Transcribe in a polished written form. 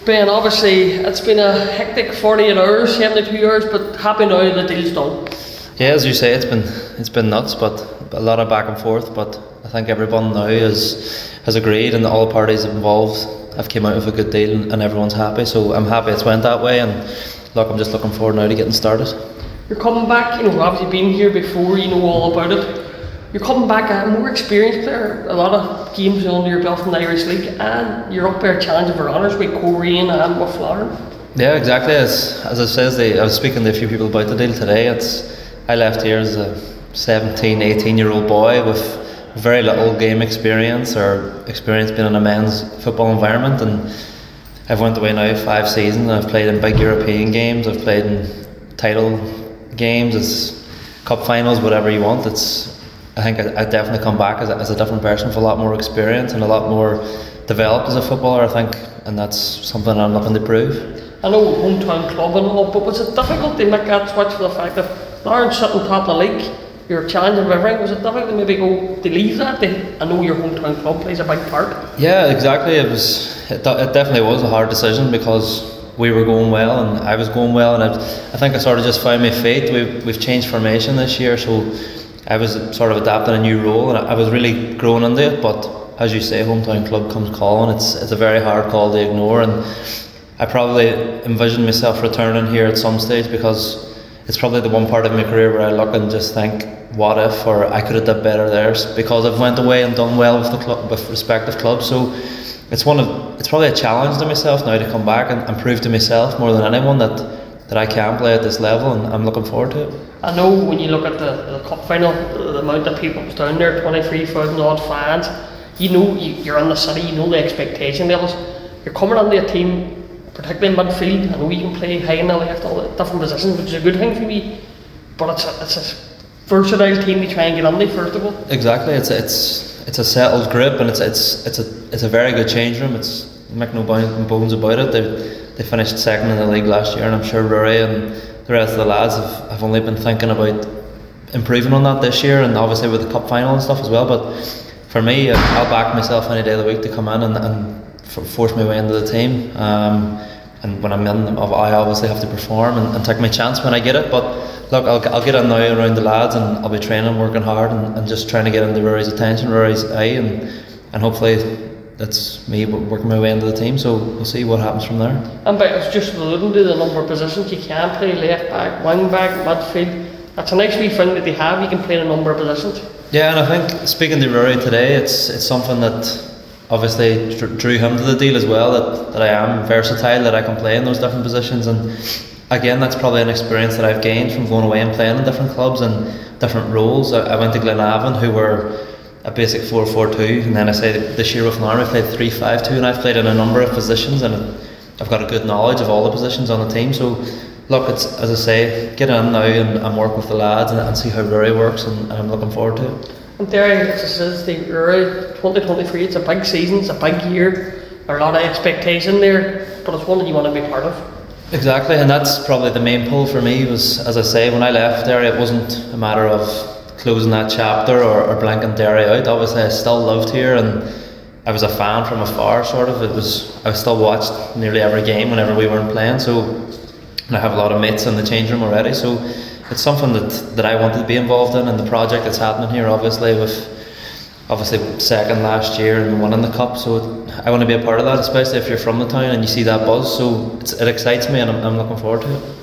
Ben, obviously it's been a hectic 48 hours, 72 hours, but happy now the deal's done. Yeah, as you say, it's been nuts, but a lot of back and forth. But I think everyone now has agreed, and all the parties involved have came out with a good deal, and everyone's happy. So I'm happy it's went that way, and look, I'm just looking forward now to getting started. You're coming back, obviously been here before, you know all about it. You're coming back a more experienced player, a lot of games under your belt from the Irish League, and you're up there challenging for honours with Coleraine and with Flaherty. Yeah, exactly. As I says, I was speaking to a few people about the deal today. I left here as a 17, 18-year-old boy with very little game experience or experience being in a men's football environment, and I've went away now 5 seasons, and I've played in big European games, I've played in title games, it's cup finals, whatever you want. I think I definitely come back as a different person with a lot more experience and a lot more developed as a footballer, I think, and that's something I'm looking to prove. I know hometown club and all, but was it difficult to make that switch for the fact that Lauren's sitting top of the league, you're challenging for everything? Was it difficult to maybe go to leave that? I know your hometown club plays a big part. Yeah, exactly. It definitely was a hard decision because we were going well and I was going well, and I think I sort of just found my feet. We've changed formation this year, so I was sort of adapting a new role, and I was really growing into it. But as you say, hometown club comes calling. It's a very hard call to ignore, and I probably envision myself returning here at some stage, because it's probably the one part of my career where I look and just think, what if, or I could have done better there, because I've went away and done well with the club, with respective clubs. So it's probably a challenge to myself now to come back and prove to myself more than anyone that I can play at this level, and I'm looking forward to it. I know when you look at the cup final, the amount of people was down there, 23,000 odd fans, you're in the city, you know the expectation levels. You're coming onto a team, particularly in midfield. I know you can play high and left, all the different positions, which is a good thing for me, but it's a versatile team to try and get on there first of all. Exactly, it's a settled grip, and it's a very good change room. It's make no bones about it. They finished second in the league last year, and I'm sure Rory and the rest of the lads have only been thinking about improving on that this year, and obviously with the cup final and stuff as well. But for me, I'll back myself any day of the week to come in and force my way into the team. And when I'm in, I obviously have to perform and take my chance when I get it. But look, I'll get in now around the lads, and I'll be training, working hard, and just trying to get into Rory's attention, Rory's eye, and hopefully that's me working my way into the team. So we'll see what happens from there. And but it's just alluding to the number of positions you can play: left back, wing back, midfield. That's a nice wee thing that they have. You can play in a number of positions. Yeah, and I think speaking to Rory today, it's something that obviously drew him to the deal as well, that I am versatile, that I can play in those different positions. And again, that's probably an experience that I've gained from going away and playing in different clubs and different roles. I went to Glenavon, who were a basic 4-4-2, and then I say this year with Larne I played 3-5-2, and I've played in a number of positions, and I've got a good knowledge of all the positions on the team. So look, it's, as I say, get in now and work with the lads and see how Rory works, and I'm looking forward to it. And there, as I said, Rory, 2023, it's a big season, it's a big year, there are a lot of expectation there, but it's one that you want to be part of. Exactly, and that's probably the main pull for me. Was, as I say, when I left there, it wasn't a matter of closing that chapter or blanking Derry out. Obviously I still loved here, and I was a fan from afar, sort of. I still watched nearly every game whenever we weren't playing, so, and I have a lot of mates in the change room already, so it's something that I wanted to be involved in, and the project that's happening here, obviously second last year and winning the cup, so I want to be a part of that, especially if you're from the town and you see that buzz. So it excites me, and I'm looking forward to it.